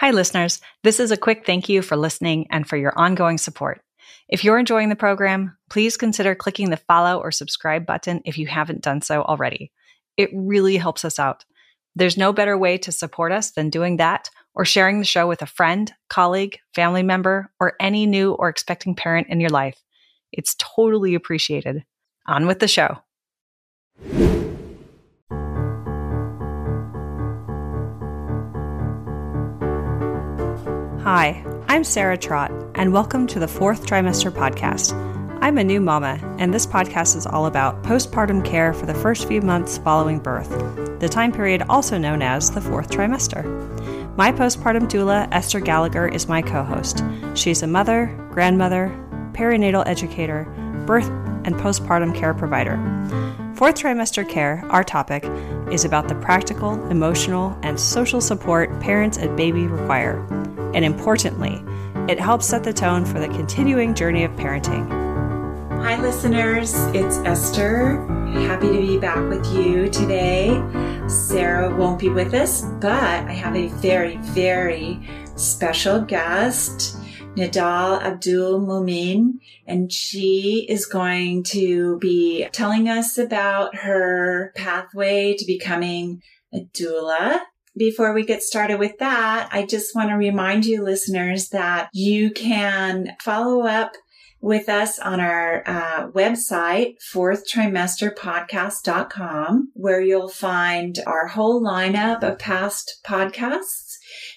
Hi, listeners. This is a quick thank you for listening and for your ongoing support. If you're enjoying the program, please consider clicking the follow or subscribe button if you haven't done so already. It really helps us out. There's no better way to support us than doing that or sharing the show with a friend, colleague, family member, or any new or expecting parent in your life. It's totally appreciated. On with the show. Hi, I'm Sarah Trott, and welcome to the Fourth Trimester Podcast. I'm a new mama, and this podcast is all about postpartum care for the first few months following birth, the time period also known as the fourth trimester. My postpartum doula, Esther Gallagher, is my co-host. She's a mother, grandmother, perinatal educator, birth and postpartum care provider. Fourth trimester care, our topic, is about the practical, emotional, and social support parents and baby require. And importantly, it helps set the tone for the continuing journey of parenting. Hi, listeners. It's Esther. Happy to be back with you today. Sarah won't be with us, but I have a very, very special guest, Nidal Abdul Mumin, and she is going to be telling us about her pathway to becoming a doula. Before we get started with that, I just want to remind you listeners that you can follow up with us on our website, fourthtrimesterpodcast.com, where you'll find our whole lineup of past podcasts.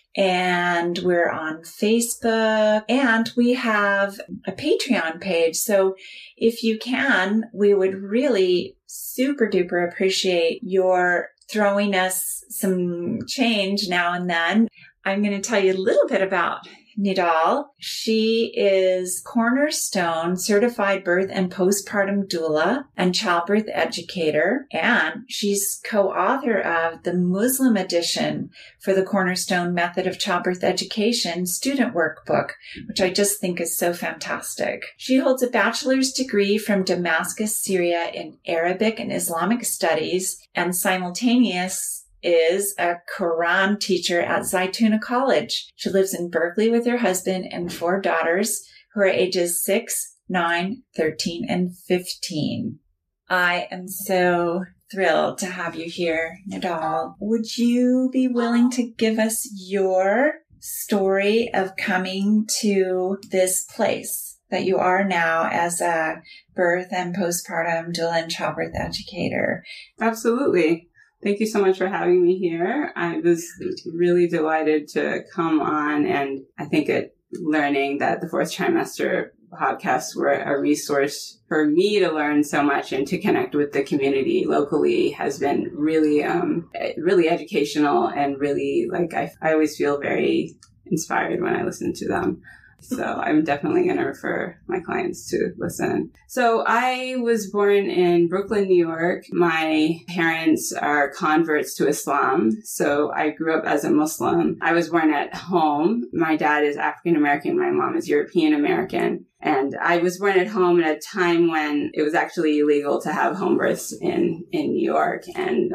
And we're on Facebook, and we have a Patreon page. So if you can, we would really super duper appreciate your throwing us some change now and then. I'm going to tell you a little bit about Nidal. She is Cornerstone Certified Birth and Postpartum Doula and Childbirth Educator, and she's co-author of the Muslim edition for the Cornerstone Method of Childbirth Education student workbook, which I just think is so fantastic. She holds a bachelor's degree from Damascus, Syria in Arabic and Islamic Studies, and simultaneous is a Quran teacher at Zaytuna College. She lives in Berkeley with her husband and 4 daughters who are ages 6, 9, 13, and 15. I am so thrilled to have you here, Nidal. Would you be willing to give us your story of coming to this place that you are now as a birth and postpartum doula and childbirth educator? Absolutely. Thank you so much for having me here. I was really delighted to come on, and I think learning that the fourth trimester podcasts were a resource for me to learn so much and to connect with the community locally has been really, really educational and really, I always feel very inspired when I listen to them. So I'm definitely going to refer my clients to listen. So I was born in Brooklyn, New York. My parents are converts to Islam. So I grew up as a Muslim. I was born at home. My dad is African American. My mom is European American. And I was born at home at a time when it was actually illegal to have home births in New York. And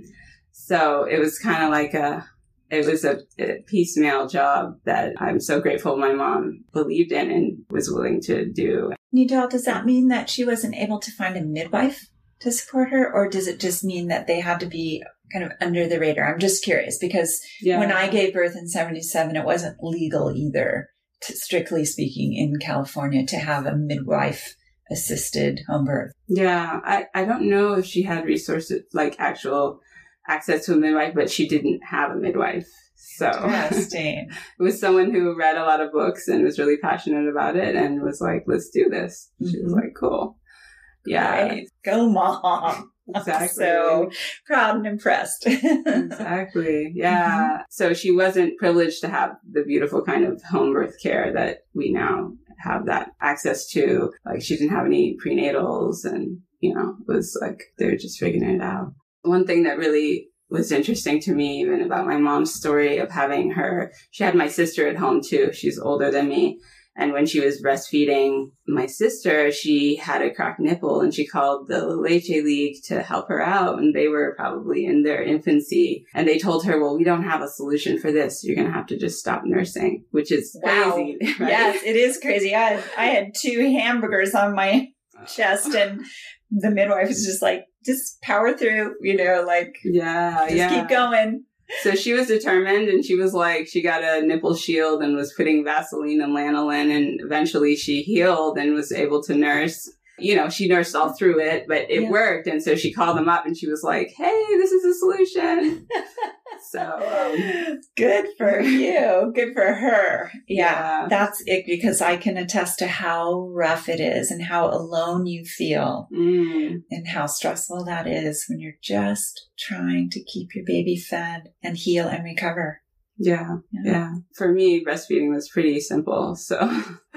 so it was kind of like it was a piecemeal job that I'm so grateful my mom believed in and was willing to do. Nidal, does that mean that she wasn't able to find a midwife to support her? Or does it just mean that they had to be kind of under the radar? I'm just curious because when I gave birth in 1977, it wasn't legal either, strictly speaking, in California to have a midwife assisted home birth. Yeah, I don't know if she had resources, like actual access to a midwife, but she didn't have a midwife. So interesting. It was someone who read a lot of books and was really passionate about it and was like, let's do this. Mm-hmm. She was like, cool. Yeah. Great. Go mom. Exactly. So proud and impressed. Exactly. Yeah. Mm-hmm. So she wasn't privileged to have the beautiful kind of home birth care that we now have that access to. Like she didn't have any prenatals and, it was like they were just figuring it out. One thing that really was interesting to me, even about my mom's story of having she had my sister at home too. She's older than me. And when she was breastfeeding my sister, she had a cracked nipple, and she called the Leche League to help her out. And they were probably in their infancy. And they told her, well, we don't have a solution for this. You're going to have to just stop nursing, which is crazy. Right? Yes, it is crazy. I had 2 hamburgers on my chest, and the midwife was just like, just power through, keep going. So she was determined, and she was like, she got a nipple shield and was putting Vaseline and lanolin, and eventually she healed and was able to nurse. She nursed all through it, but it worked. And so she called them up and she was like, hey, this is a solution. So good for you. Good for her. Yeah, that's it, because I can attest to how rough it is and how alone you feel and how stressful that is when you're just trying to keep your baby fed and heal and recover. Yeah. For me, breastfeeding was pretty simple. So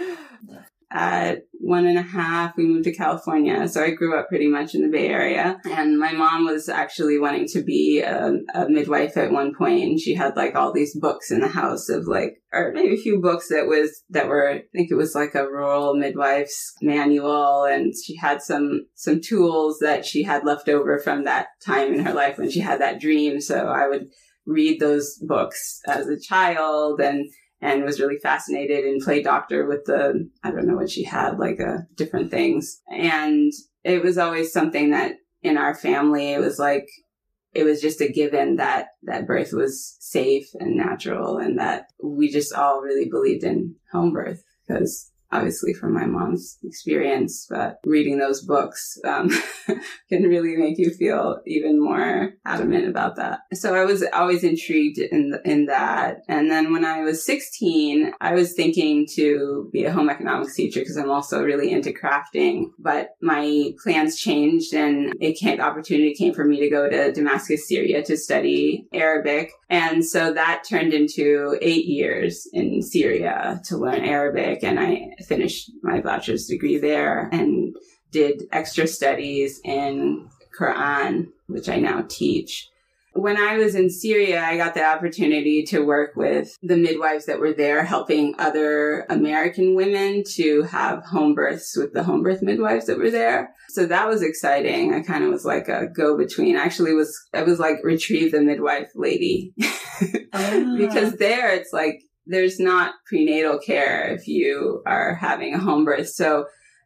at 1.5, we moved to California. So I grew up pretty much in the Bay Area. And my mom was actually wanting to be a midwife at one point. And she had like all these books in the house of or maybe a few books that were, I think it was like a rural midwife's manual. And she had some tools that she had left over from that time in her life when she had that dream. So I would read those books as a child and was really fascinated and play doctor with I don't know what she had, different things. And it was always something that in our family, it was just a given that birth was safe and natural, and that we just all really believed in home birth, because obviously from my mom's experience, but reading those books can really make you feel even more adamant about that. So I was always intrigued in that. And then when I was 16, I was thinking to be a home economics teacher, because I'm also really into crafting. But my plans changed, and the opportunity came for me to go to Damascus, Syria to study Arabic. And so that turned into 8 years in Syria to learn Arabic. And I finished my bachelor's degree there and did extra studies in Quran, which I now teach. When I was in Syria, I got the opportunity to work with the midwives that were there, helping other American women to have home births with the home birth midwives that were there. So that was exciting. I kind of was like a go-between. Actually, I was like retrieve the midwife lady. Because there it's like, there's not prenatal care if you are having a home birth. So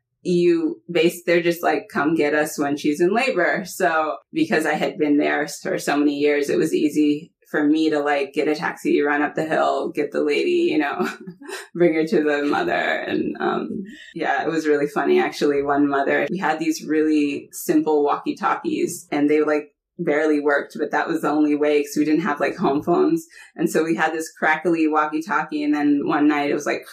they're just like, come get us when she's in labor. So because I had been there for so many years, it was easy for me to get a taxi, run up the hill, get the lady, bring her to the mother. And it was really funny. Actually, one mother, we had these really simple walkie-talkies, and they barely worked, but that was the only way, because we didn't have home phones. And so we had this crackly walkie-talkie, and then one night it was like,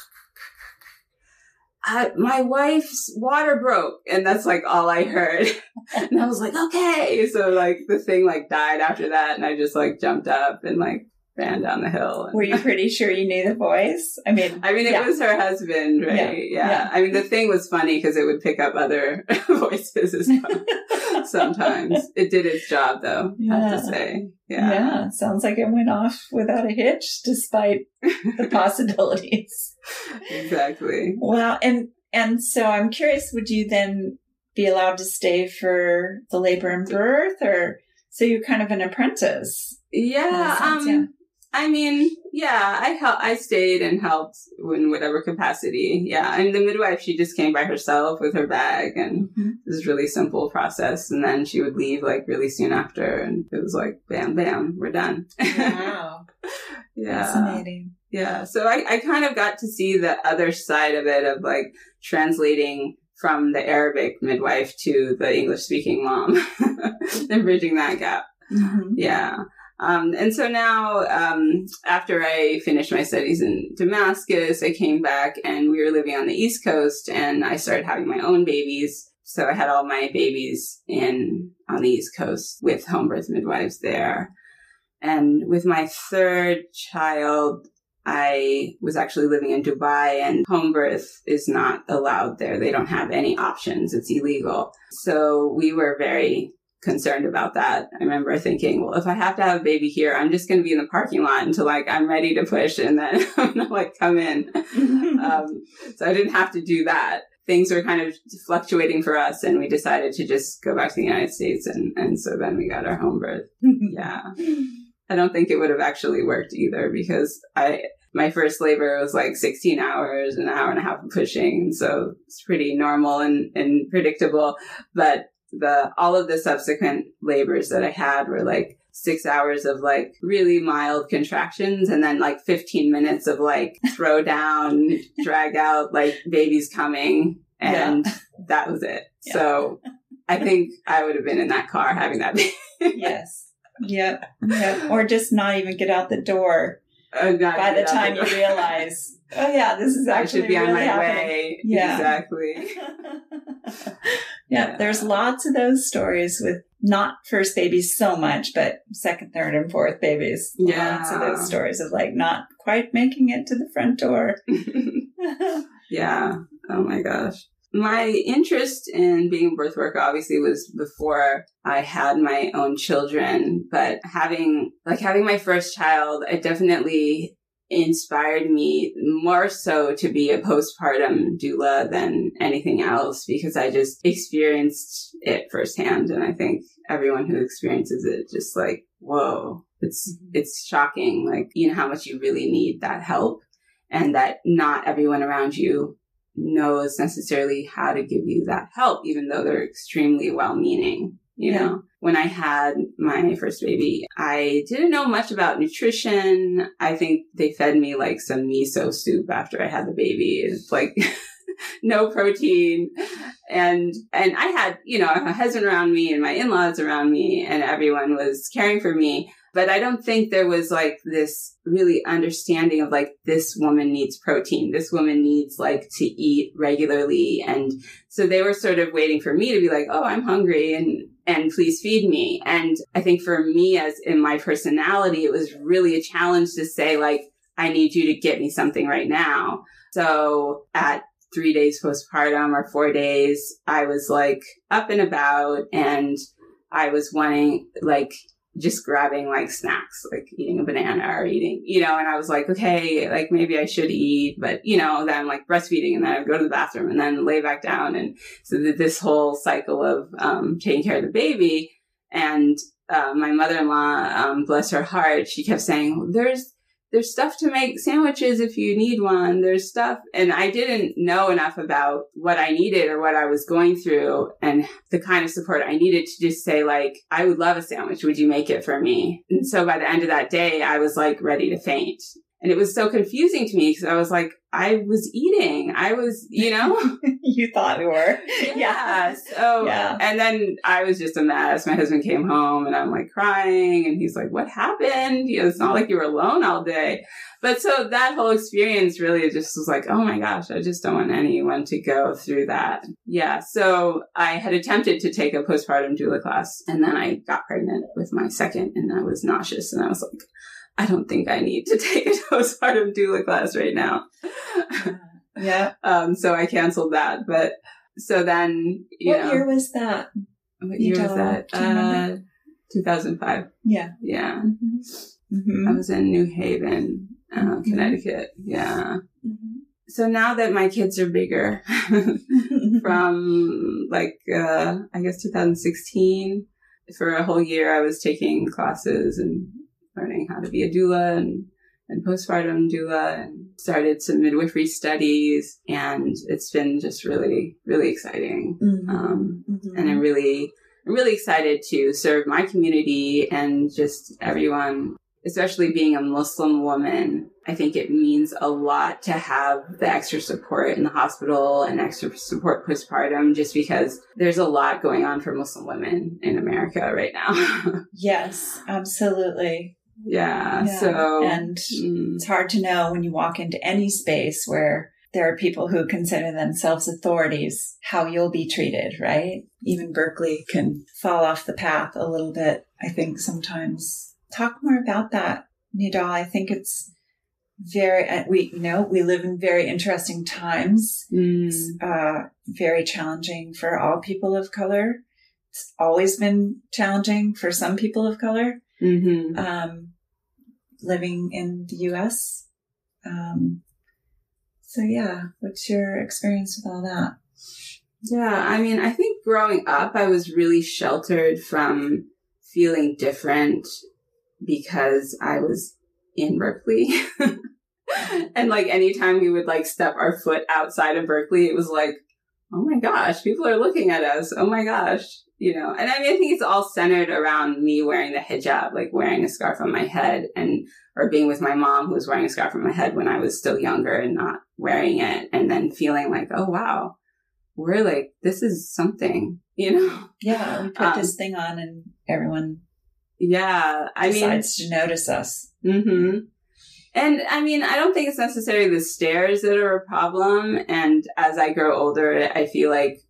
my wife's water broke, and that's all I heard. And I was like, okay. So the thing died after that, and I just jumped up and ran down the hill. And were you pretty sure you knew the voice? I mean, it was her husband, right? Yeah. I mean, the thing was funny because it would pick up other voices as well. Sometimes it did its job, though. I have to say, yeah. Sounds like it went off without a hitch, despite the possibilities. Exactly. Well, and so I'm curious, would you then be allowed to stay for the labor and birth, or so you're kind of an apprentice? Yeah. I mean, I stayed and helped in whatever capacity. Yeah. And the midwife, she just came by herself with her bag, and it was a really simple process. And then she would leave really soon after. And it was bam, bam, we're done. Wow. Fascinating. Yeah. So I kind of got to see the other side of it, of translating from the Arabic midwife to the English speaking mom and bridging that gap. Mm-hmm. Yeah. And so now, after I finished my studies in Damascus, I came back, and we were living on the East Coast, and I started having my own babies. So I had all my babies on the East Coast with home birth midwives there. And with my third child, I was actually living in Dubai, and home birth is not allowed there. They don't have any options. It's illegal. So we were very concerned about that. I remember thinking, well, if I have to have a baby here, I'm just going to be in the parking lot until like I'm ready to push and then I'm going to like come in. So I didn't have to do that. Things were kind of fluctuating for us and we decided to just go back to the United States. And so then we got our home birth. Yeah. I don't think it would have actually worked either because my first labor was like 16 hours, an hour and a half of pushing. So it's pretty normal and predictable. But all of the subsequent labors that I had were like 6 hours of like really mild contractions and then like 15 minutes of like throw down, drag out, like baby's coming. And that was it. Yeah. So I think I would have been in that car having that baby. Yes. Yep. Or just not even get out the door by the time you realize, oh yeah, this is actually I should be really on my happening. way. Yeah. Exactly. Yeah, there's lots of those stories with not first babies so much, but second, third, and fourth babies. Yeah. Lots of those stories of like not quite making it to the front door. Yeah. Oh my gosh. My interest in being a birth worker obviously was before I had my own children, but having my first child, it definitely inspired me more so to be a postpartum doula than anything else because I just experienced it firsthand. And I think everyone who experiences it just like, whoa, it's shocking. Like, you know, how much you really need that help and that not everyone around you knows necessarily how to give you that help, even though they're extremely well-meaning. You know, when I had my first baby, I didn't know much about nutrition. I think they fed me like some miso soup after I had the baby. It's like no protein. And I had, you know, a husband around me and my in-laws around me and everyone was caring for me. But I don't think there was like this really understanding of like, this woman needs protein. This woman needs like to eat regularly. And so they were sort of waiting for me to be like, oh, I'm hungry and please feed me. And I think for me, as in my personality, it was really a challenge to say like, I need you to get me something right now. So at 3 days postpartum or 4 days, I was like up and about and I was wanting like just grabbing like snacks, like eating a banana or eating, you know, and I was like, okay, like maybe I should eat, but you know, then I'm like breastfeeding and then I'd go to the bathroom and then lay back down. And so this whole cycle of taking care of the baby. And my mother-in-law, bless her heart, she kept saying, there's stuff to make sandwiches if you need one. There's stuff. And I didn't know enough about what I needed or what I was going through and the kind of support I needed to just say like, I would love a sandwich. Would you make it for me? And so by the end of that day, I was like ready to faint. And it was so confusing to me because I was like, I was eating. I was, you know. You thought you were. Yeah. So, and then I was just a mess. My husband came home and I'm like crying and he's like, what happened? You know, it's not like you were alone all day. But so that whole experience really just was like, oh my gosh, I just don't want anyone to go through that. Yeah. So I had attempted to take a postpartum doula class and then I got pregnant with my second and I was nauseous and I was like, I don't think I need to take a postpartum doula class right now. Yeah. So I canceled that. But so then, what year was that? What year was that? 2005. Yeah. Yeah. Mm-hmm. Mm-hmm. I was in New Haven, Connecticut. Yeah. Mm-hmm. So now that my kids are bigger, from like, I guess 2016, for a whole year, I was taking classes and learning how to be a doula and postpartum doula and started some midwifery studies. And it's been just really, really exciting. Mm-hmm. And I'm really excited to serve my community and just everyone, especially being a Muslim woman. I think it means a lot to have the extra support in the hospital and extra support postpartum, just because there's a lot going on for Muslim women in America right now. Yes, absolutely. Yeah. So, and it's hard to know when you walk into any space where there are people who consider themselves authorities, how you'll be treated, right? Even Berkeley can fall off the path a little bit, I think, sometimes. Talk more about that, Nidal. I think it's we live in very interesting times. It's very challenging for all people of color. it's always been challenging for some people of color, living in the U.S. So yeah, what's your experience with all that? Yeah, I mean, I think growing up, I was really sheltered from feeling different because I was in Berkeley. And like anytime we would like step our foot outside of Berkeley, it was like, oh my gosh, people are looking at us. Oh my gosh, you know. And I mean, I think it's all centered around me wearing the hijab, like wearing a scarf on my head, or being with my mom who was wearing a scarf on my head when I was still younger and not wearing it, and then feeling like, oh wow, we're like, this is something, you know. Yeah, we put this thing on and everyone decides to notice us. Mm-hmm. And I mean, I don't think it's necessarily the stairs that are a problem. And as I grow older, I feel like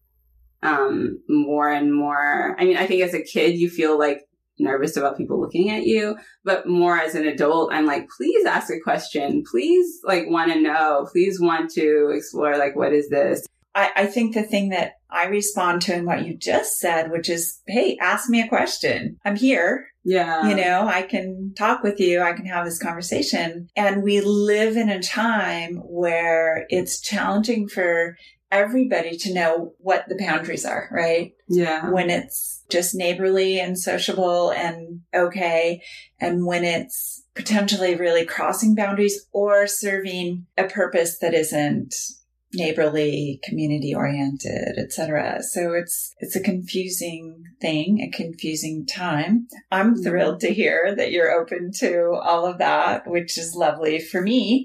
more and more, I mean, I think as a kid, you feel like nervous about people looking at you, but more as an adult, I'm like, please ask a question. Please like want to know, please want to explore, like, what is this? I think the thing that I respond to in what you just said, which is, hey, ask me a question. I'm here. Yeah. You know, I can talk with you. I can have this conversation. And we live in a time where it's challenging for everybody to know what the boundaries are, right? Yeah. When it's just neighborly and sociable and okay. And when it's potentially really crossing boundaries or serving a purpose that isn't neighborly, community oriented, etc. So it's a confusing thing, a confusing time. I'm thrilled to hear that you're open to all of that, which is lovely for me.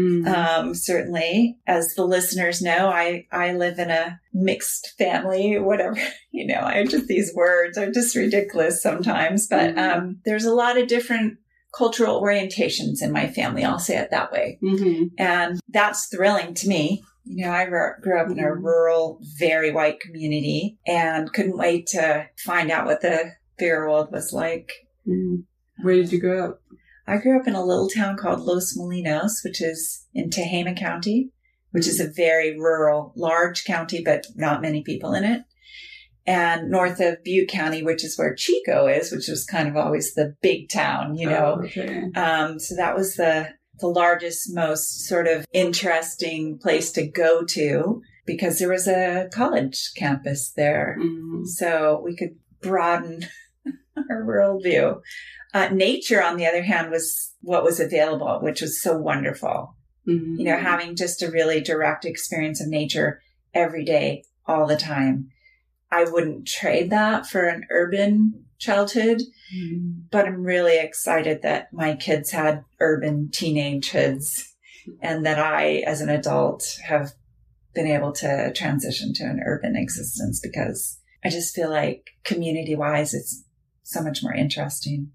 Certainly, as the listeners know, I live in a mixed family, whatever, you know, these words are just ridiculous sometimes, but there's a lot of different cultural orientations in my family. I'll say it that way. And that's thrilling to me. You know, I grew up in a rural, very white community and couldn't wait to find out what the bigger world was like. Where did you grow up? I grew up in a little town called Los Molinos, which is in Tehama County, which is a very rural, large county, but not many people in it. And north of Butte County, which is where Chico is, which was kind of always the big town, you know. Okay. So that was the largest, most sort of interesting place to go to because there was a college campus there. So we could broaden our worldview. Nature, on the other hand, was what was available, which was so wonderful. You know, having just a really direct experience of nature every day, all the time. I wouldn't trade that for an urban childhood, but I'm really excited that my kids had urban teenagehoods and that I, as an adult, have been able to transition to an urban existence because I just feel like community-wise, it's so much more interesting,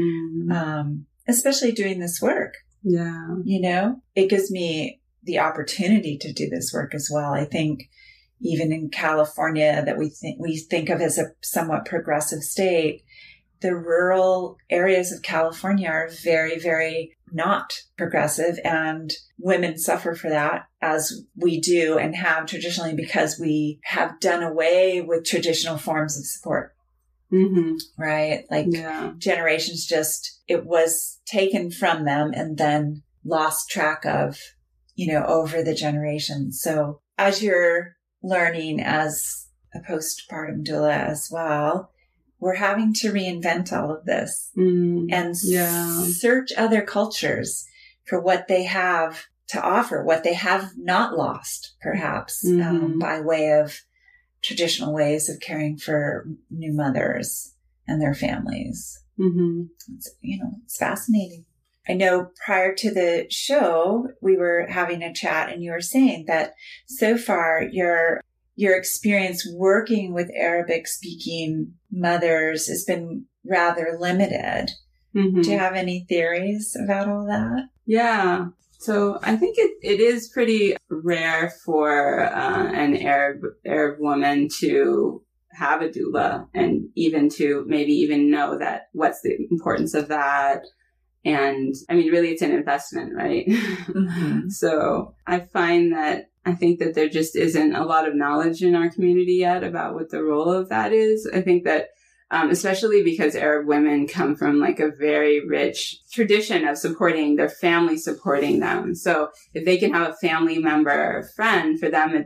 especially doing this work. Yeah. You know, it gives me the opportunity to do this work as well. I think even in California that we think of as a somewhat progressive state, the rural areas of California are very, very not progressive, and women suffer for that as we do and have traditionally because we have done away with traditional forms of support. Right? Like generations it was taken from them and then lost track of, you know, over the generations. So as you're learning as a postpartum doula as well, we're having to reinvent all of this and search other cultures for what they have to offer, what they have not lost, perhaps, by way of traditional ways of caring for new mothers and their families. It's, you know, it's fascinating. I know prior to the show, we were having a chat and you were saying that so far your experience working with Arabic speaking mothers has been rather limited. Do you have any theories about all that? Yeah. So I think it is pretty rare for an Arab woman to have a doula and even to maybe even know that what's the importance of that And I mean, really, it's an investment, right? Mm-hmm. So I find that I think that there just isn't a lot of knowledge in our community yet about what the role of that is. I think that especially because Arab women come from like a very rich tradition of supporting their family, supporting them. So if they can have a family member or friend, for them,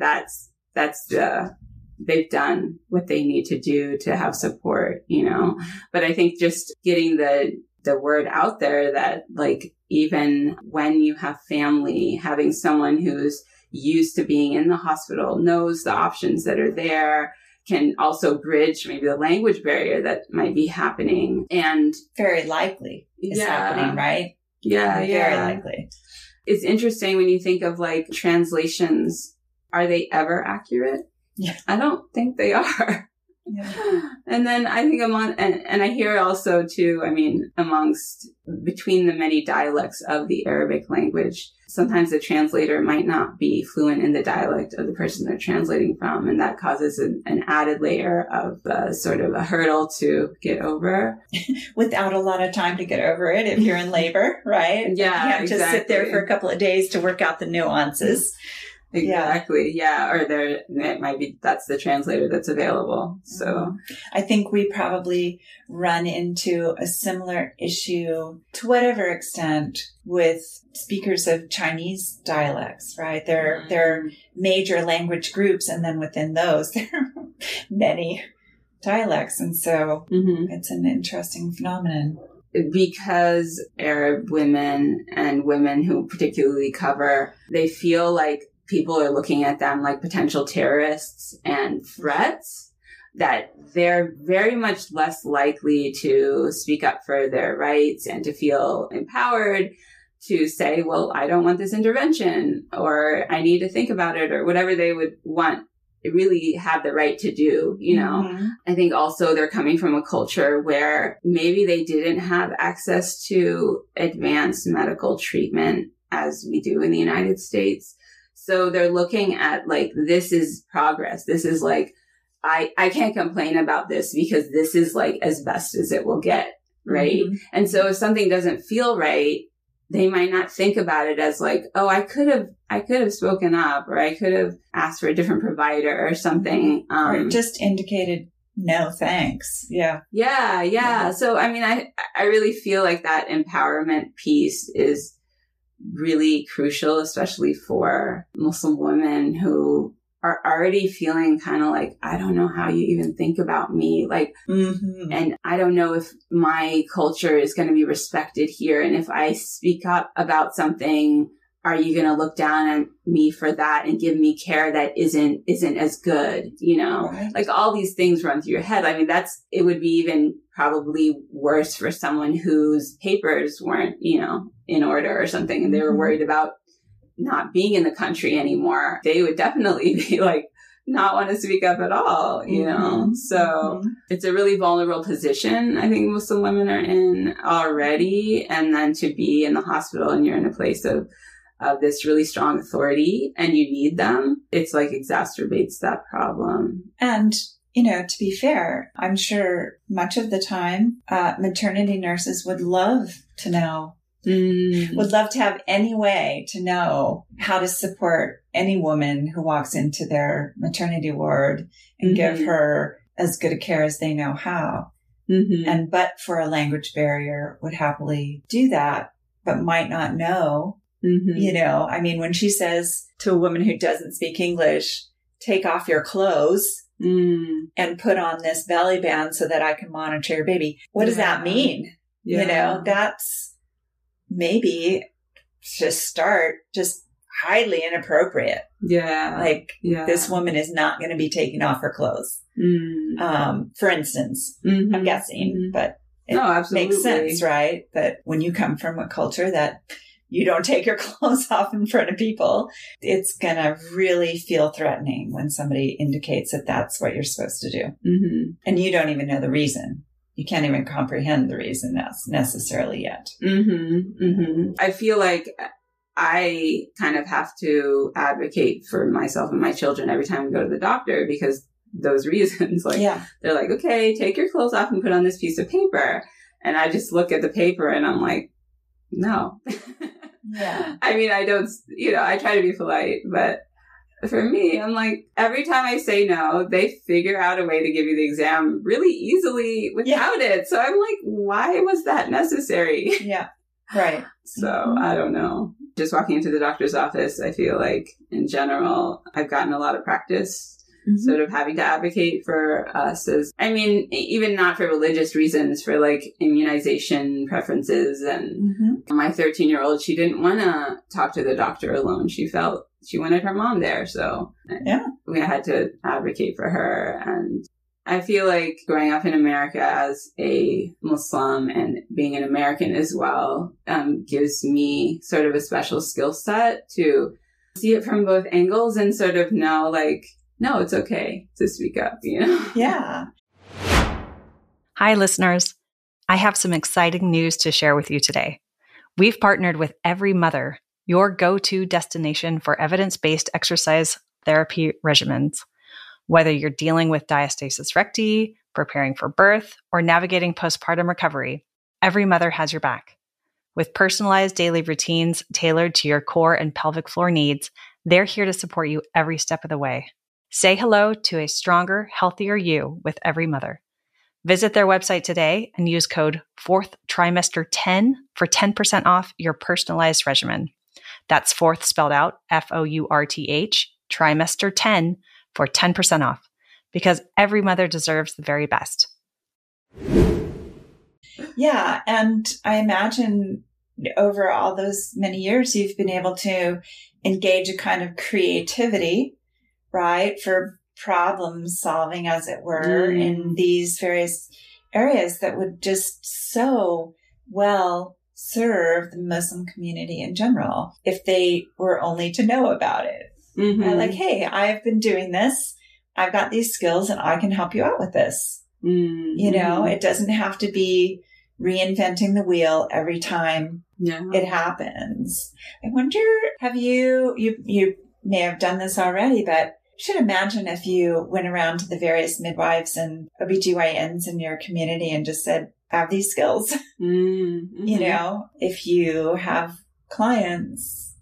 they've done what they need to do to have support, you know. But I think just getting the word out there that like, even when you have family, having someone who's used to being in the hospital, knows the options that are there, can also bridge maybe the language barrier that might be happening. And very likely is happening, right? Yeah. Very likely. It's interesting when you think of like translations, are they ever accurate? Yeah. I don't think they are. Yeah. And then I think and I hear also too, I mean, between the many dialects of the Arabic language, sometimes the translator might not be fluent in the dialect of the person they're translating from. And that causes an added layer of sort of a hurdle to get over. Without a lot of time to get over it if you're in labor, right? Yeah, you can't just sit there for a couple of days to work out the nuances. Exactly. Yeah. Or it might be, that's the translator that's available. So I think we probably run into a similar issue to whatever extent with speakers of Chinese dialects, right? There are major language groups, and then within those, there are many dialects. And so it's an interesting phenomenon. Because Arab women and women who particularly cover, they feel like people are looking at them like potential terrorists and threats, that they're very much less likely to speak up for their rights and to feel empowered to say, well, I don't want this intervention, or I need to think about it, or whatever they would want, really have the right to do, you know. I think also they're coming from a culture where maybe they didn't have access to advanced medical treatment as we do in the United States. So they're looking at like, this is progress. This is like, I can't complain about this because this is like as best as it will get. Right. And so if something doesn't feel right, they might not think about it as like, oh, I could have spoken up, or I could have asked for a different provider or something. Or just indicated no thanks. Yeah. Yeah. So, I mean, I really feel like that empowerment piece is really crucial, especially for Muslim women who are already feeling kind of like, I don't know how you even think about me. Like, and I don't know if my culture is going to be respected here. And if I speak up about something, are you going to look down on me for that and give me care that isn't as good? You know, right. Like all these things run through your head. I mean, it would be even probably worse for someone whose papers weren't, you know, in order or something, and they were worried about not being in the country anymore. They would definitely be like, not want to speak up at all, you know? So it's a really vulnerable position I think Muslim women are in already. And then to be in the hospital and you're in a place of this really strong authority and you need them, it's like exacerbates that problem. And, you know, to be fair, I'm sure much of the time, maternity nurses would love to know, would love to have any way to know how to support any woman who walks into their maternity ward and give her as good a care as they know how. And but for a language barrier would happily do that, but might not know. You know, I mean, when she says to a woman who doesn't speak English, take off your clothes and put on this belly band so that I can monitor your baby. What does that mean? You know, that's maybe just highly inappropriate. Like this woman is not going to be taking off her clothes. For instance, I'm guessing, but it makes sense, right? That when you come from a culture that you don't take your clothes off in front of people, it's going to really feel threatening when somebody indicates that that's what you're supposed to do. And you don't even know the reason. You can't even comprehend the reason necessarily yet. I feel like I kind of have to advocate for myself and my children every time we go to the doctor because those reasons, like, they're like, okay, take your clothes off and put on this piece of paper. And I just look at the paper and I'm like, no. Yeah. I mean, I don't, I try to be polite, but for me, I'm like, every time I say no, they figure out a way to give you the exam really easily without it. So I'm like, why was that necessary? Yeah. Right. So I don't know. Just walking into the doctor's office, I feel like in general, I've gotten a lot of practice sort of having to advocate for us even not for religious reasons, for like immunization preferences. And my 13-year-old, she didn't want to talk to the doctor alone. She felt she wanted her mom there. So we had to advocate for her. And I feel like growing up in America as a Muslim and being an American as well gives me sort of a special skill set to see it from both angles and sort of know like, no, it's okay to speak up, Yeah. Hi, listeners. I have some exciting news to share with you today. We've partnered with Every Mother, your go-to destination for evidence-based exercise therapy regimens. Whether you're dealing with diastasis recti, preparing for birth, or navigating postpartum recovery, Every Mother has your back. With personalized daily routines tailored to your core and pelvic floor needs, they're here to support you every step of the way. Say hello to a stronger, healthier you with Every Mother. Visit their website today and use code 4th trimester 10 for 10% off your personalized regimen. That's 4th spelled out, FOURTH, trimester 10 for 10% off, because every mother deserves the very best. Yeah. And I imagine over all those many years, you've been able to engage a kind of creativity, right, for problem solving, as it were, in these various areas that would just so well serve the Muslim community in general if they were only to know about it. Like, hey, I've been doing this. I've got these skills and I can help you out with this. It doesn't have to be reinventing the wheel every time it happens. I wonder, have you may have done this already, but you should imagine if you went around to the various midwives and OBGYNs in your community and just said, I have these skills. If you have clients,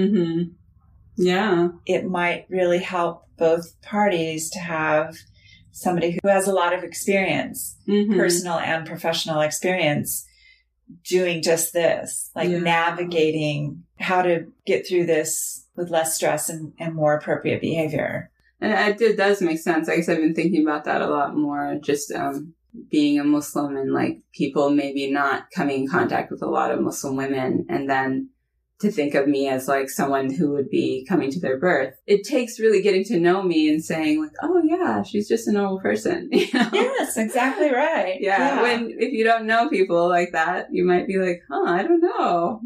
it might really help both parties to have somebody who has a lot of experience, personal and professional experience, doing just this, like navigating how to get through this with less stress and more appropriate behavior. And it does make sense. I guess I've been thinking about that a lot more, just being a Muslim and like people maybe not coming in contact with a lot of Muslim women, and then to think of me as like someone who would be coming to their birth. It takes really getting to know me and saying like, oh yeah, she's just a normal person. Yes, exactly right. If you don't know people like that, you might be like, I don't know,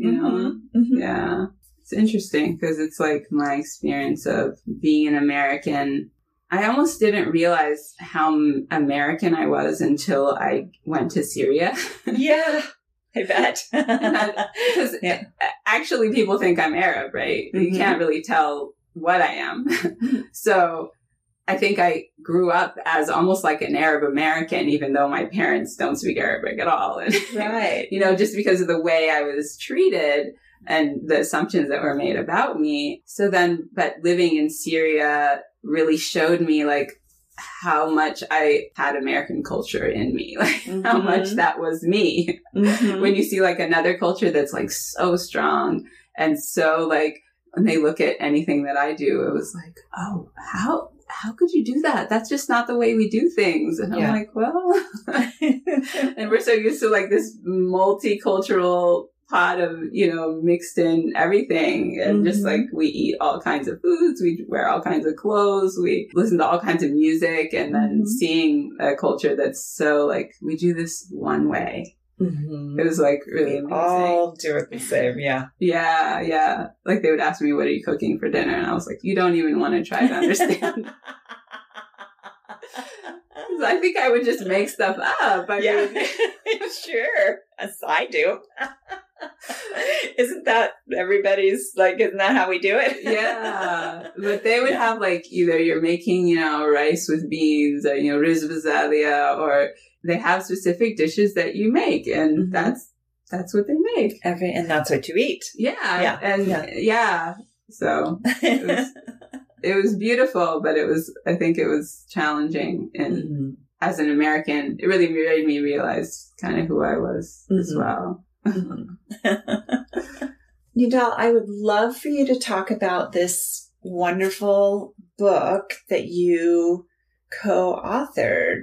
Yeah. It's interesting because it's like my experience of being an American. I almost didn't realize how American I was until I went to Syria. Yeah. I bet. Because actually people think I'm Arab, right? You can't really tell what I am. So I think I grew up as almost like an Arab American, even though my parents don't speak Arabic at all. And, right. Just because of the way I was treated and the assumptions that were made about me. So then, but living in Syria really showed me like how much I had American culture in me, like how much that was me. When you see like another culture that's like so strong and so like when they look at anything that I do, it was like, oh, how could you do that? That's just not the way we do things. And I'm like, well, and we're so used to like this multicultural pot of, mixed in everything. And just like we eat all kinds of foods, we wear all kinds of clothes, we listen to all kinds of music, and then seeing a culture that's so like, we do this one way. It was like really amazing. All do it the same, yeah. Yeah. Like they would ask me, what are you cooking for dinner? And I was like, you don't even want to try to understand. I think I would just make stuff up. I mean, sure. As I do. Isn't that how we do it? Yeah. But they would have like either you're making, rice with beans or, riz bazalia, or they have specific dishes that you make. And that's that's what they make. And that's what you eat. Yeah. So it was beautiful, but I think it was challenging. And as an American, it really made me realize kind of who I was as well. Udall, I would love for you to talk about this wonderful book that you co-authored.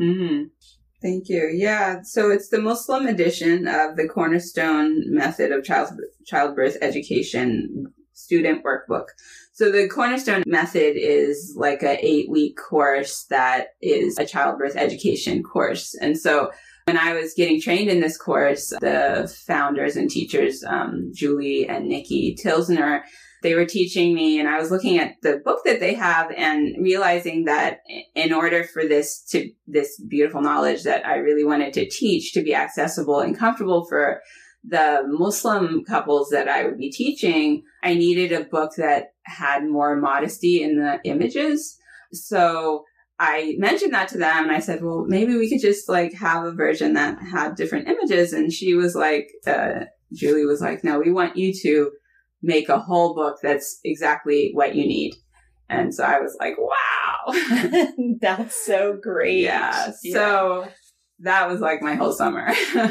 Thank you. Yeah. So it's the Muslim edition of the Cornerstone Method of Childbirth Education student workbook. So the Cornerstone Method is like a 8-week course that is a childbirth education course. And so when I was getting trained in this course, the founders and teachers, Julie and Nikki Tilsner, they were teaching me, and I was looking at the book that they have and realizing that in order for this beautiful knowledge that I really wanted to teach to be accessible and comfortable for the Muslim couples that I would be teaching, I needed a book that had more modesty in the images. So I mentioned that to them and I said, well, maybe we could just like have a version that had different images. And she was like, Julie was like, no, we want you to make a whole book that's exactly what you need. And so I was like, wow. That's so great. Yeah. So that was like my whole summer.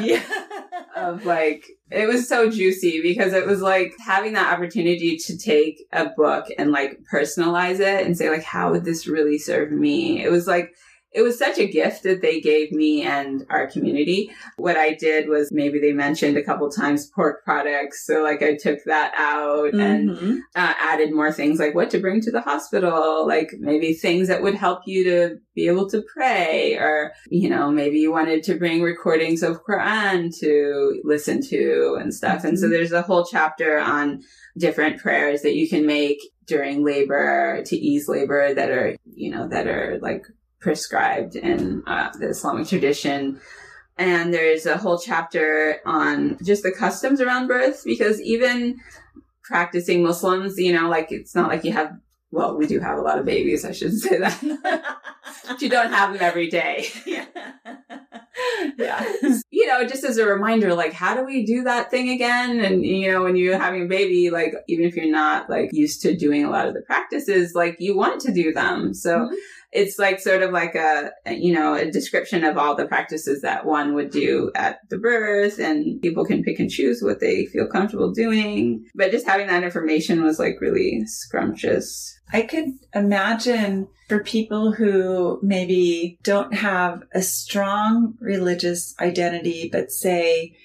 Of like, it was so juicy because it was like having that opportunity to take a book and like personalize it and say like, how would this really serve me? It was like, it was such a gift that they gave me and our community. What I did was maybe they mentioned a couple times pork products. So like I took that out and added more things like what to bring to the hospital, like maybe things that would help you to be able to pray, or, you know, maybe you wanted to bring recordings of Quran to listen to and stuff. And so there's a whole chapter on different prayers that you can make during labor to ease labor that are, you know, that are like prescribed in the Islamic tradition. And there's a whole chapter on just the customs around birth, because even practicing Muslims, you know, like it's not like you have, well, we do have a lot of babies, I shouldn't say that. But you don't have them every day. You know, just as a reminder, like, how do we do that thing again? And, you know, when you're having a baby, like, even if you're not like used to doing a lot of the practices, like you want to do them. So it's like sort of like a, you know, a description of all the practices that one would do at the birth, and people can pick and choose what they feel comfortable doing. But just having that information was like really scrumptious. I could imagine for people who maybe don't have a strong religious identity, but say,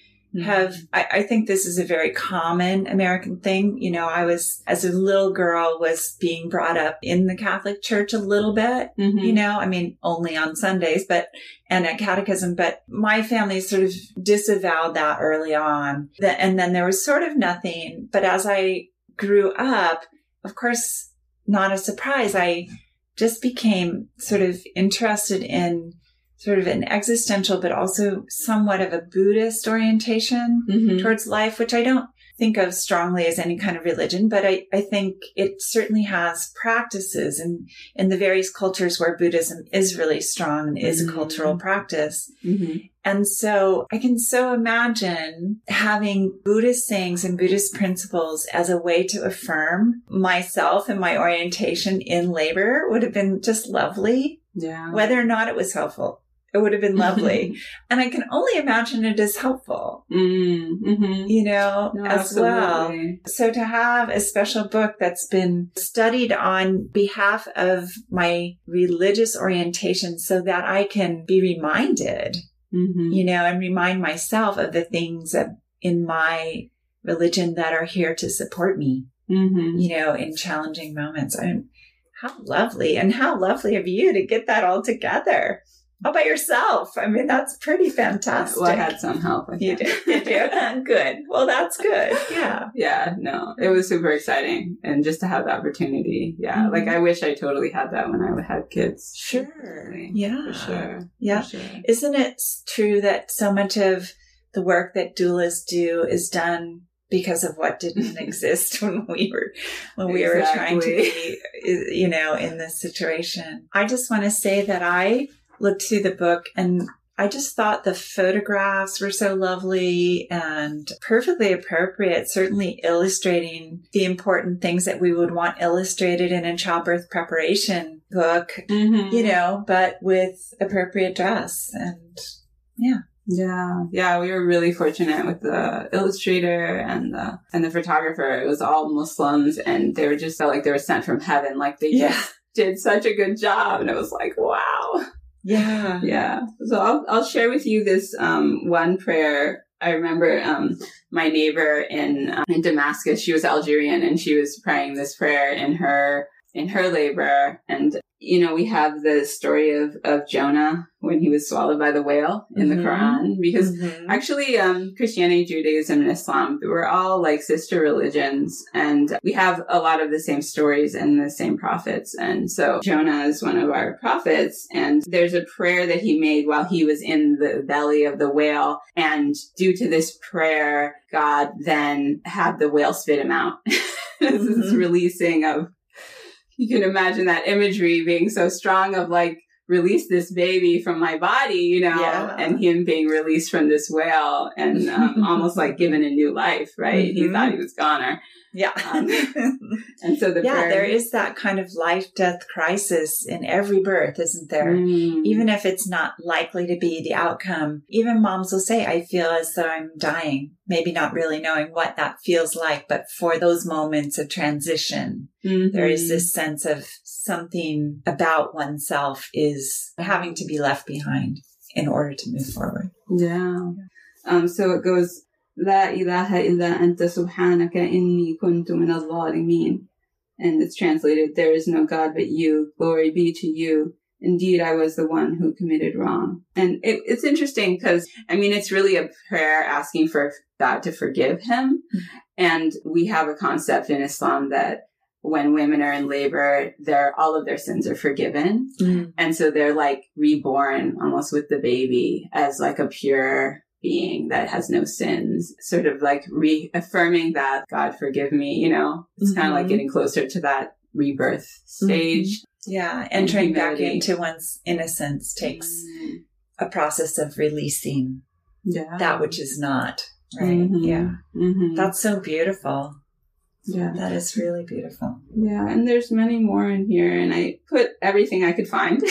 I think this is a very common American thing. You know, I was, as a little girl, was being brought up in the Catholic Church a little bit, you know, I mean, only on Sundays, and at catechism, but my family sort of disavowed that early on. And then there was sort of nothing. But as I grew up, of course, not a surprise, I just became sort of interested in sort of an existential, but also somewhat of a Buddhist orientation towards life, which I don't think of strongly as any kind of religion, but I think it certainly has practices in the various cultures where Buddhism is really strong and is a cultural practice. And so I can so imagine having Buddhist sayings and Buddhist principles as a way to affirm myself and my orientation in labor would have been just lovely. Yeah. Whether or not it was helpful, it would have been lovely. And I can only imagine it is helpful, you know, as well. So to have a special book that's been studied on behalf of my religious orientation so that I can be reminded, you know, and remind myself of the things in my religion that are here to support me, you know, in challenging moments. How lovely. And how lovely of you to get that all together all by yourself. I mean, that's pretty fantastic. Well, I had some help. You did? Good. Well, that's good. Yeah. Yeah, no, it was super exciting. And just to have the opportunity. Yeah. Like, I wish I totally had that when I had kids. Sure. Yeah. For sure. Yeah. For sure. Isn't it true that so much of the work that doulas do is done because of what didn't exist when we were trying to be, you know, in this situation? I just want to say that I looked through the book and I just thought the photographs were so lovely and perfectly appropriate, certainly illustrating the important things that we would want illustrated in a childbirth preparation book, you know, but with appropriate dress. And Yeah, we were really fortunate with the illustrator and the photographer. It was all Muslims, and they were just felt like they were sent from heaven. Like they just did such a good job, and it was like, wow. Yeah. So I'll share with you this one prayer. I remember my neighbor in Damascus. She was Algerian, and she was praying this prayer in her labor. And you know, we have the story of Jonah when he was swallowed by the whale in the Quran, because actually Christianity, Judaism, and Islam, we're all like sister religions, and we have a lot of the same stories and the same prophets. And so Jonah is one of our prophets, and there's a prayer that he made while he was in the belly of the whale, and due to this prayer, God then had the whale spit him out. This is releasing of, you can imagine that imagery being so strong of like, release this baby from my body, you know, and him being released from this whale and almost like given a new life, right? He thought he was goner. And so the prayer, there is that kind of life-death crisis in every birth, isn't there? Even if it's not likely to be the outcome. Even moms will say, I feel as though I'm dying, maybe not really knowing what that feels like, but for those moments of transition, there is this sense of something about oneself is having to be left behind in order to move forward. So it goes, La ilaha illa anta subhanaka inni kuntu min al-zalimin. And it's translated, there is no God but you, glory be to you. Indeed, I was the one who committed wrong. And it's interesting because, I mean, it's really a prayer asking for God to forgive him. And we have a concept in Islam that when women are in labor, all of their sins are forgiven. And so they're like reborn almost with the baby as like a pure being that has no sins, sort of like reaffirming that, God forgive me, you know, it's kind of like getting closer to that rebirth stage. Entering back into one's innocence takes a process of releasing that which is not, right? That's so beautiful. That is really beautiful. And there's many more in here, and I put everything I could find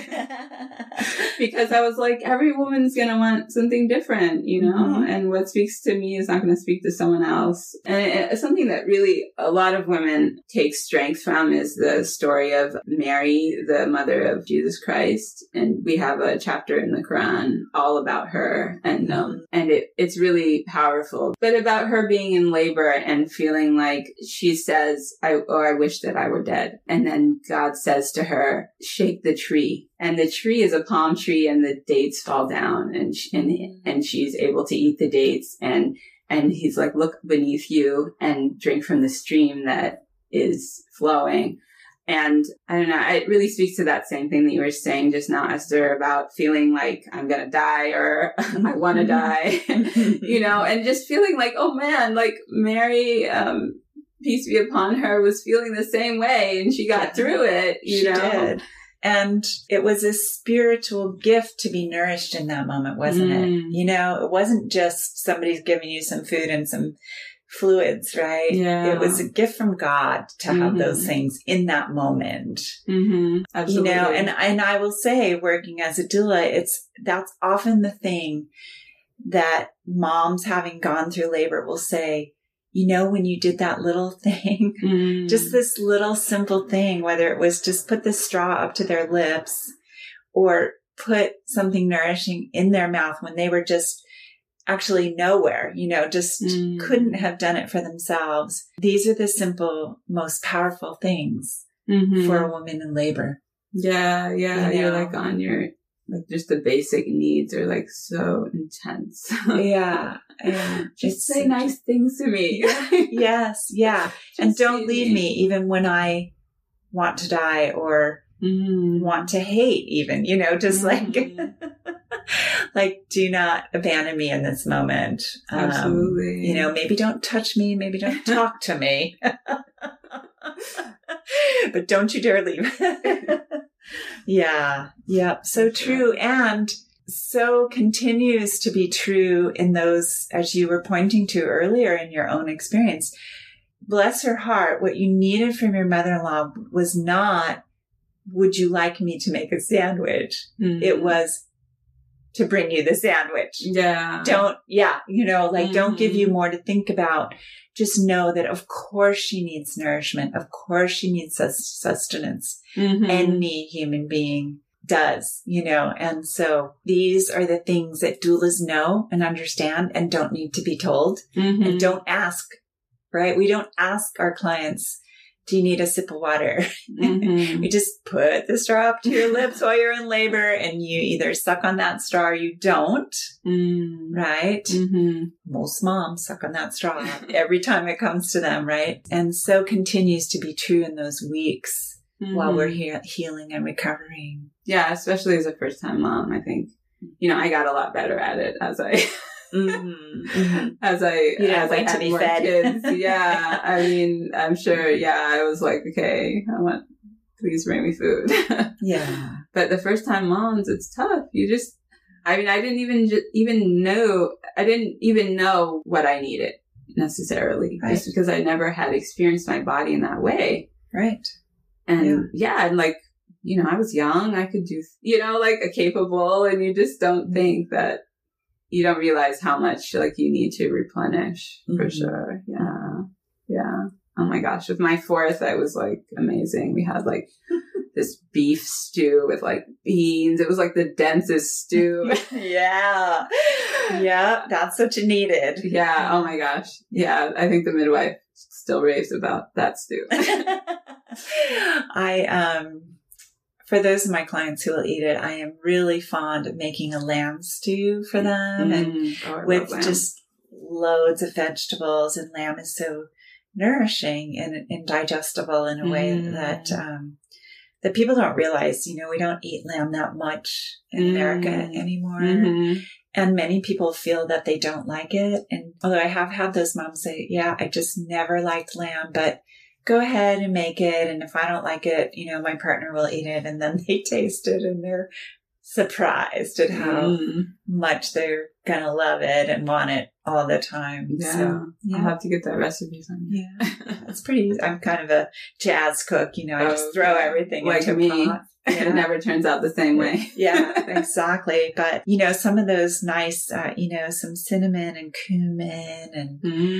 because I was like, every woman's going to want something different, you know, and what speaks to me is not going to speak to someone else. And it's something that really a lot of women take strength from is the story of Mary, the mother of Jesus Christ. And we have a chapter in the Quran all about her, and it's really powerful, but about her being in labor and feeling like she says, I wish that I were dead. And then God says to her, shake the tree. And the tree is a palm tree, and the dates fall down, and she's able to eat the dates. And he's like, look beneath you and drink from the stream that is flowing. And I don't know, it really speaks to that same thing that you were saying just now, Esther, about feeling like I'm going to die or I want to die, you know, and just feeling like, oh man, like Mary, peace be upon her, was feeling the same way, and she got through it, you know. She did. And it was a spiritual gift to be nourished in that moment, wasn't it? You know, it wasn't just somebody's giving you some food and some fluids, right? It was a gift from God to have those things in that moment. Absolutely. You know, and I will say, working as a doula, that's often the thing that moms having gone through labor will say, you know, when you did that little thing, just this little simple thing, whether it was just put the straw up to their lips or put something nourishing in their mouth when they were just actually nowhere, you know, just couldn't have done it for themselves. These are the simple, most powerful things for a woman in labor. Yeah. You're like on your, like just the basic needs are like so intense. Just say nice things to me. Yes. And don't leave me even when I want to die or want to hate even, you know, just like, like, do not abandon me in this moment. Absolutely. You know, maybe don't touch me. Maybe don't talk to me, but don't you dare leave. Yep. So true. And so continues to be true in those, as you were pointing to earlier in your own experience. Bless her heart, what you needed from your mother-in-law was not, would you like me to make a sandwich? Mm-hmm. It was to bring you the sandwich. Yeah. Don't give you more to think about. Just know that of course she needs nourishment. Of course she needs sustenance. Mm-hmm. Any human being does, and so these are the things that doulas know and understand and don't need to be told. Mm-hmm. And don't ask, right? We don't ask our clients, do you need a sip of water? Mm-hmm. We just put the straw up to your lips while you're in labor and you either suck on that straw or you don't, right? Mm-hmm. Most moms suck on that straw every time it comes to them, right? And so continues to be true in those weeks while we're healing and recovering. Yeah, especially as a first-time mom, I think, I got a lot better at it as I... as I had more kids. Yeah. I mean, I'm sure. Yeah. I was like, okay, please bring me food. Yeah. But the first time moms, it's tough. I didn't even know what I needed necessarily, right. Just because I never had experienced my body in that way. Right. And and I was young, I could do, capable, and you just don't think that, you don't realize how much you need to replenish for sure. Yeah. Yeah. Oh my gosh. With my fourth, I was amazing. We had this beef stew with beans. It was the densest stew. Yeah. Yeah. That's what you needed. Yeah. Oh my gosh. Yeah. I think the midwife still raves about that stew. For those of my clients who will eat it, I am really fond of making a lamb stew for them and with just loads of vegetables. And lamb is so nourishing and digestible in a way that that people don't realize. We don't eat lamb that much in America anymore. Mm-hmm. And many people feel that they don't like it. And although I have had those moms say, yeah, I just never liked lamb, but go ahead and make it. And if I don't like it, my partner will eat it. And then they taste it and they're surprised at how much they're going to love it and want it all the time. Yeah. So, I'll have to get that recipe sometime. Yeah. It's pretty, I'm kind of a jazz cook, I just throw everything into a pot. Yeah. It never turns out the same way. Yeah, exactly. But, some of those nice, some cinnamon and cumin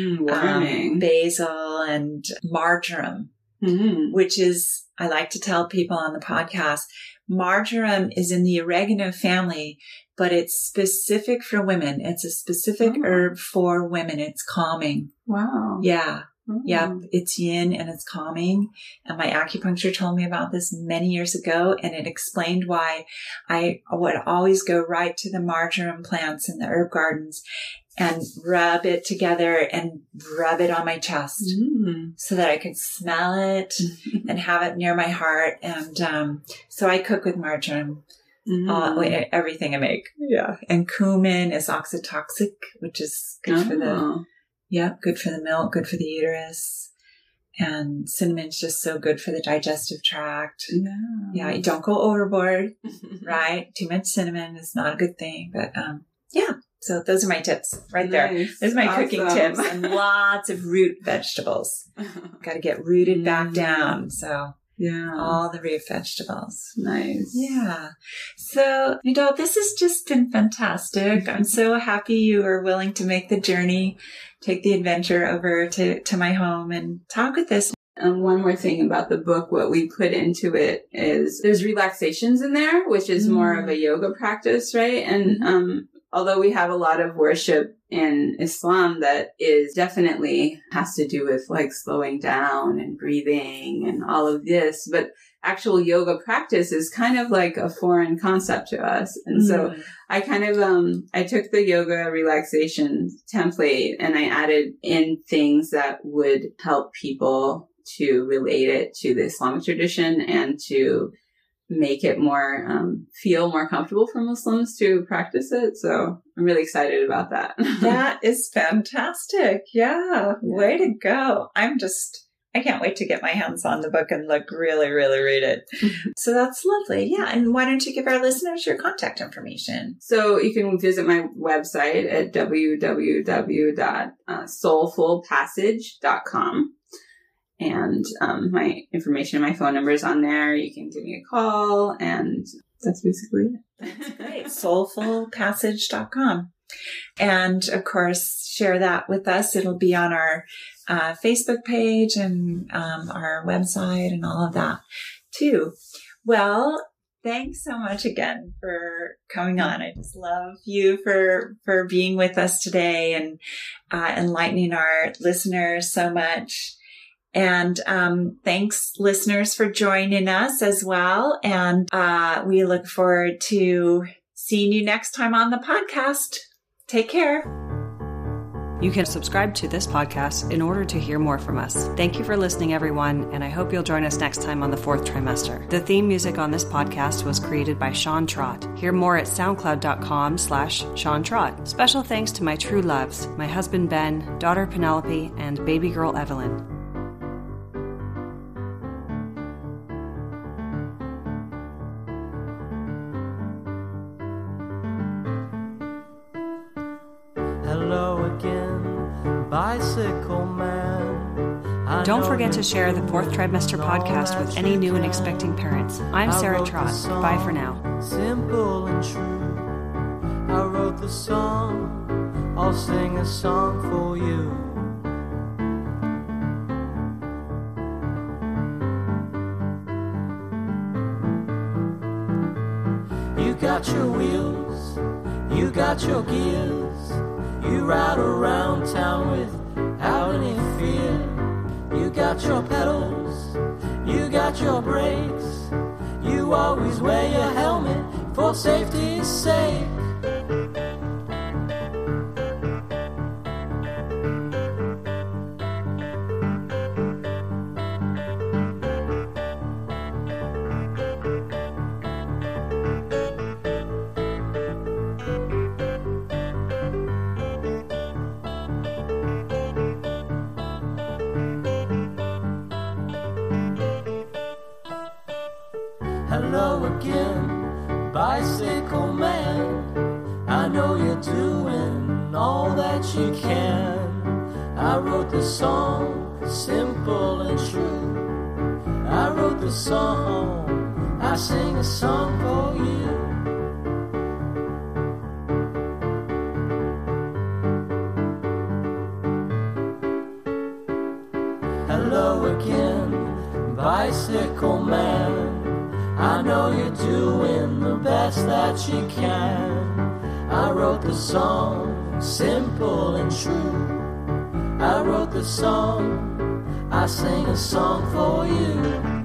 and basil and marjoram, which is, I like to tell people on the podcast, marjoram is in the oregano family, but it's specific for women. It's a specific herb for women. It's calming. Wow. Yeah. Yep, it's yin and it's calming. And my acupuncture told me about this many years ago, and it explained why I would always go right to the marjoram plants in the herb gardens and rub it together and rub it on my chest so that I could smell it and have it near my heart. And so I cook with marjoram. Everything I make. Yeah. And cumin is oxytoxic, which is good for the... Yeah, good for the milk, good for the uterus. And cinnamon's just so good for the digestive tract. Yeah, you don't go overboard, right? Too much cinnamon is not a good thing. But so those are my tips right there. There's my cooking tips and lots of root vegetables. Got to get rooted back down. So all the root vegetables. Nice. Yeah. So, Nadal, this has just been fantastic. I'm so happy you were willing to make the journey, take the adventure over to my home and talk with us. And one more thing about the book, what we put into it is there's relaxations in there, which is more of a yoga practice, right? And although we have a lot of worship in Islam that is definitely has to do with like slowing down and breathing and all of this, but actual yoga practice is kind of like a foreign concept to us. And so I kind of, I took the yoga relaxation template and I added in things that would help people to relate it to the Islamic tradition and to make it more, feel more comfortable for Muslims to practice it. So I'm really excited about that. That is fantastic. Yeah. Way to go. I'm just I can't wait to get my hands on the book and really, really read it. So that's lovely. Yeah. And why don't you give our listeners your contact information? So you can visit my website at www.soulfulpassage.com. And my information, my phone number is on there. You can give me a call, and that's basically it. That's great. Soulfulpassage.com. And of course, share that with us. It'll be on our Facebook page and our website and all of that too. Well, thanks so much again for coming on. I just love you for being with us today and enlightening our listeners so much. And thanks, listeners, for joining us as well. And we look forward to seeing you next time on the podcast. Take care. You can subscribe to this podcast in order to hear more from us. Thank you for listening, everyone, and I hope you'll join us next time on the fourth trimester. The theme music on this podcast was created by Sean Trott. Hear more at soundcloud.com/Sean Trott. Special thanks to my true loves, my husband Ben, daughter Penelope, and baby girl Evelyn. Hello again, bicycle man. Don't forget to share the fourth trimester podcast with any new and expecting parents. I'm Sarah Trott. Bye for now. Simple and true. I wrote the song. I'll sing a song for you. You got your wheels. You got your gears. You ride around town without any fear. You got your pedals, you got your brakes. You always wear your helmet for safety's sake. Hello again, bicycle man. I know you're doing all that you can. I wrote the song, simple and true. I wrote the song, I sing a song for you. Hello again, bicycle man. I know you're doing the best that you can. I wrote the song, simple and true. I wrote the song, I sing a song for you.